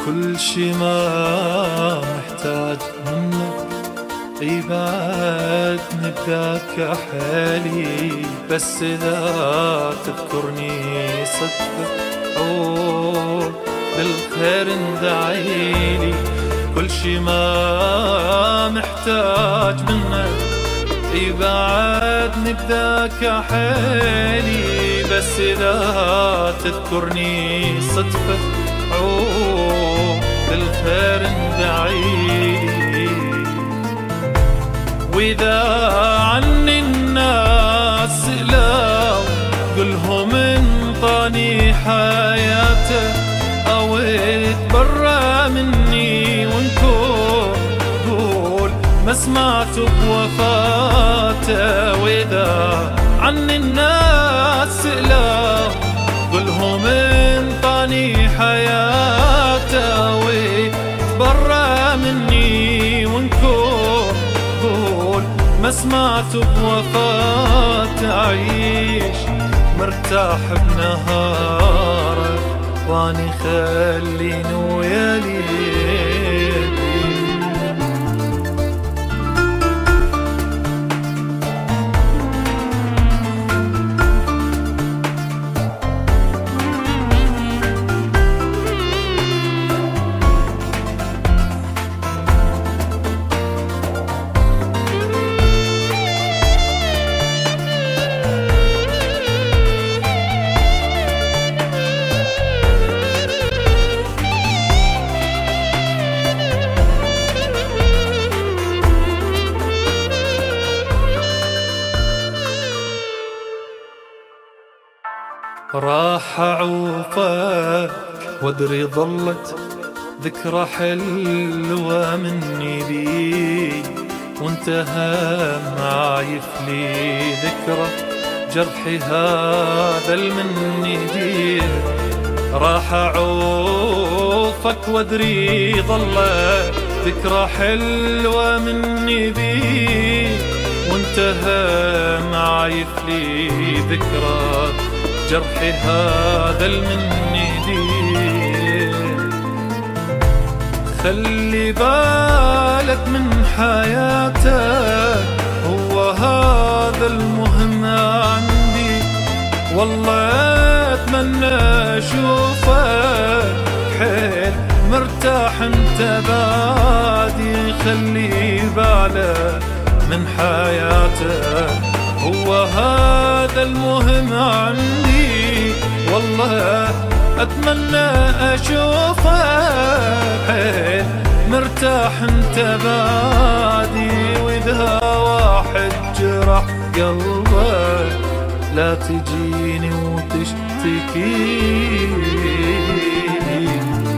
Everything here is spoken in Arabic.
كل شي ما محتاج منك بعد نبداك حالي، بس إذا تذكرني صدفة أو بالخير اندعيلي. كل شي ما محتاج منك بعد نبداك حالي، بس إذا تذكرني صدفة أو بالخير اندعيلي. وإذا عني الناس سألوا قلهم انطاني حياته أو اتبرى مني، وانكون قول ما سمعت بوفاته. وإذا عني الناس سألوا قلهم انطاني حياته واتبرى مني، وانكون قول ما سمعت بوفاته. أعيش مرتاح بنهاره واني خليني ويا ليلي. راح أعوفك وادري ظلت ذكرى حلوة مني بي، وانتهى معايف لي ذكرى جرحي هذا المني دي. راح أعوفك وادري ظلت ذكرى حلوة مني بي، وانتهى معايف لي ذكرى جرحي هذا المني دي. خلي بالك من حياتك هو هذا المهم عندي، والله اتمنى اشوفك حيل مرتاح انت بعدي. خلي بالك من حياتك هو هذا المهم عندي، والله أتمنى أشوفك حيل مرتاح انت بعدي. وإذا واحد جرح قلبك لا تجيني وتشتكيني.